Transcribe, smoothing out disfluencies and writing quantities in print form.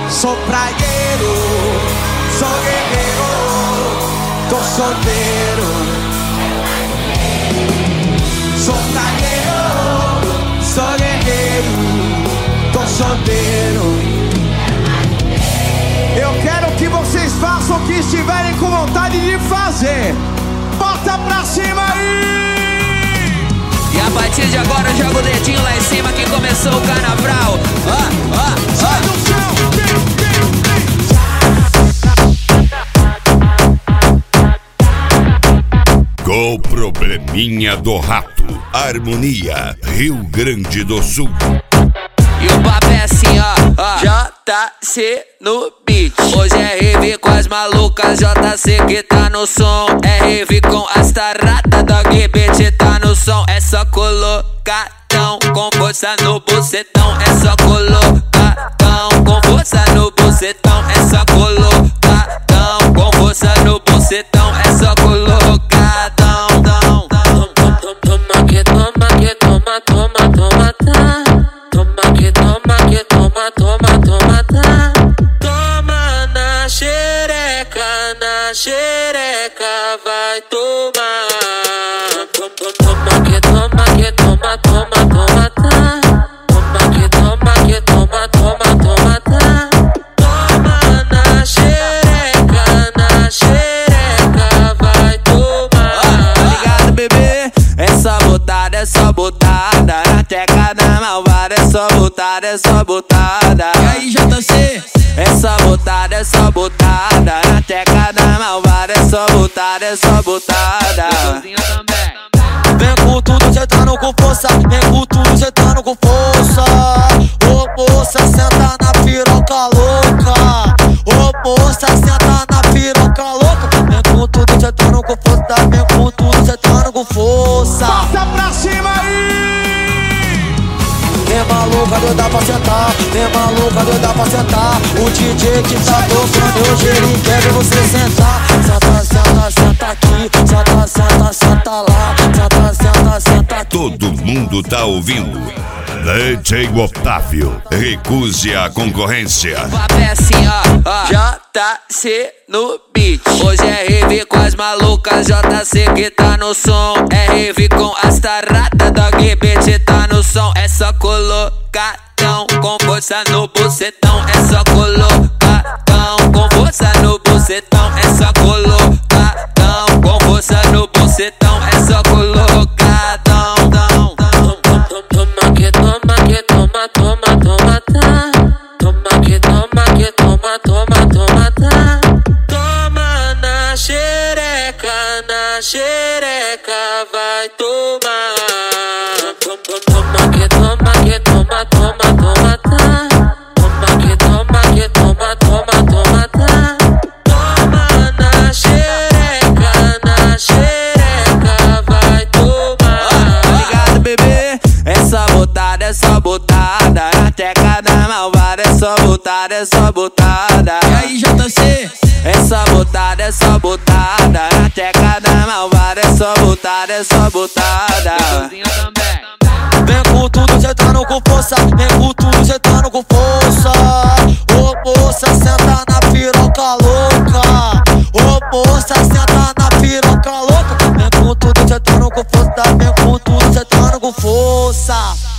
Sou praieiro, sou guerreiro, tô solteiro. Sou praieiro, sou guerreiro, tô solteiro. Eu quero que vocês façam o que estiverem com vontade de fazer. Bota pra cima aí! E a partir de agora joga o dedinho lá em cima que começou o carnaval. Sai do chão! Com o probleminha do rato. Harmonia, Rio Grande do Sul. E o papo é assim, ó, JC no beat. Hoje é rave com as malucas, JC que tá no som. É rave com as taradas, Dog Beat tá no som. É só colocadão, com força no bucetão. É só colocadão, com força no bucetão. É só colocadão, com força no bucetão. É só colocadão. Toma que toma que toma, toma, toma, tá. Toma que toma que toma, toma, toma, tá. Toma na xereca, vai tomar. Toma que toma que toma, toma, toma, tá. Toma que toma que toma, toma, toma, tá. Toma na xereca, vai tomar. Tá ligado, bebê? É só botada na teca da malvada. É só botada. E aí, JC? É só botada na teca da malvada. É só botada. Vem com tudo, sentando com força. Vem com tudo, sentando com força. Ô moça, senta na piroca louca. Ô moça, senta na piroca louca. Vem com tudo, sentando com força. Vem com tudo, sentando com força. Bota pra cima aí! Vem maluca, doida pra sentar. Vem maluca, doida pra sentar. O DJ que tá tocando hoje ele quer ver você sentar. Senta aqui. Senta lá. Senta aqui. Todo mundo tá ouvindo. DJ Otávio, recuse a concorrência. O papo é assim, ó, JC no beat. Hoje é rave com as malucas, JC que tá no som. É rave com as taradas, Dog Beat tá no som. É só colocadão, com força no bucetão. É só colocadão, com força no bucetão. É só colocadão, com força no bucetão. É só colocadão. Toma que toma que toma, toma, toma, tá. Toma que toma que toma, toma, toma, tá. Toma na xereca, vai tomar. Toma que toma que toma, toma, toma, tá. Toma que toma que toma, toma, toma, tá. Toma na xereca, vai tomar. Tá ligado, bebê? É só botada na teca da malvada. É só botada. E aí, JC? É só botada na teca da malvada. É só botada. Vem com tudo, sentando com força. Vem com tudo, sentando com força. Ô moça, senta na piroca louca. Ô moça, senta na piroca louca. Vem com tudo, sentando com força. Vem com tudo, sentando com força.